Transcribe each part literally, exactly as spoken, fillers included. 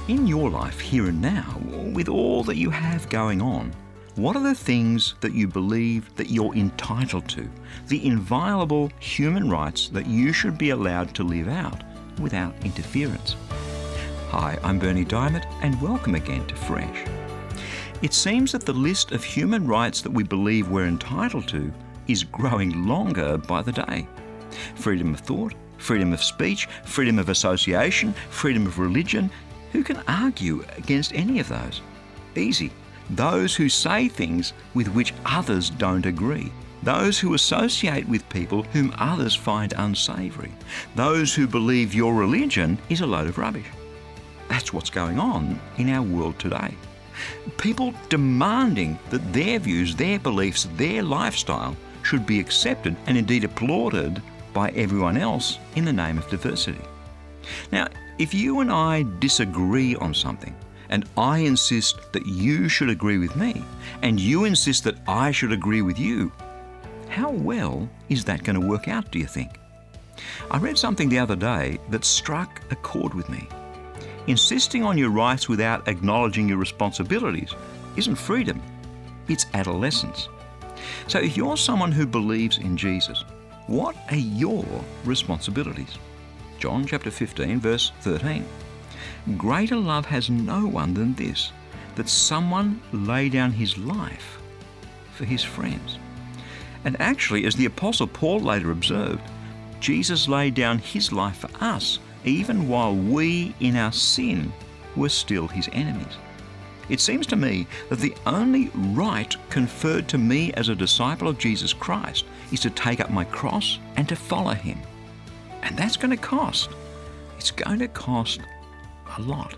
In your life, here and now, with all that you have going on, what are the things that you believe that you're entitled to, the inviolable human rights that you should be allowed to live out without interference? Hi, I'm Berni Dymet, and welcome again to Fresh. It seems that the list of human rights that we believe we're entitled to is growing longer by the day. Freedom of thought, freedom of speech, freedom of association, freedom of religion. Who can argue against any of those? Easy. Those who say things with which others don't agree. Those who associate with people whom others find unsavoury. Those who believe your religion is a load of rubbish. That's what's going on in our world today. People demanding that their views, their beliefs, their lifestyle should be accepted and indeed applauded by everyone else in the name of diversity. Now, if you and I disagree on something, and I insist that you should agree with me, and you insist that I should agree with you, how well is that going to work out, do you think? I read something the other day that struck a chord with me. Insisting on your rights without acknowledging your responsibilities isn't freedom, it's adolescence. So if you're someone who believes in Jesus, what are your responsibilities? John chapter fifteen, verse thirteen. Greater love has no one than this, that someone lay down his life for his friends. And actually, as the Apostle Paul later observed, Jesus laid down his life for us, even while we in our sin were still his enemies. It seems to me that the only right conferred to me as a disciple of Jesus Christ is to take up my cross and to follow him. And that's going to cost. It's going to cost a lot.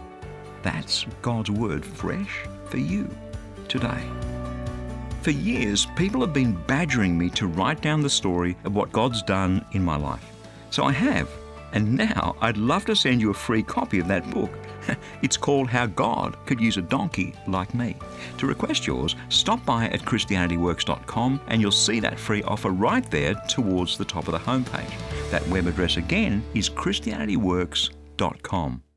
That's God's word fresh for you today. For years, people have been badgering me to write down the story of what God's done in my life. So I have. And now I'd love to send you a free copy of that book. It's called How God Could Use a Donkey Like Me. To request yours, stop by at Christianity Works dot com and you'll see that free offer right there towards the top of the homepage. That web address again is Christianity Works dot com.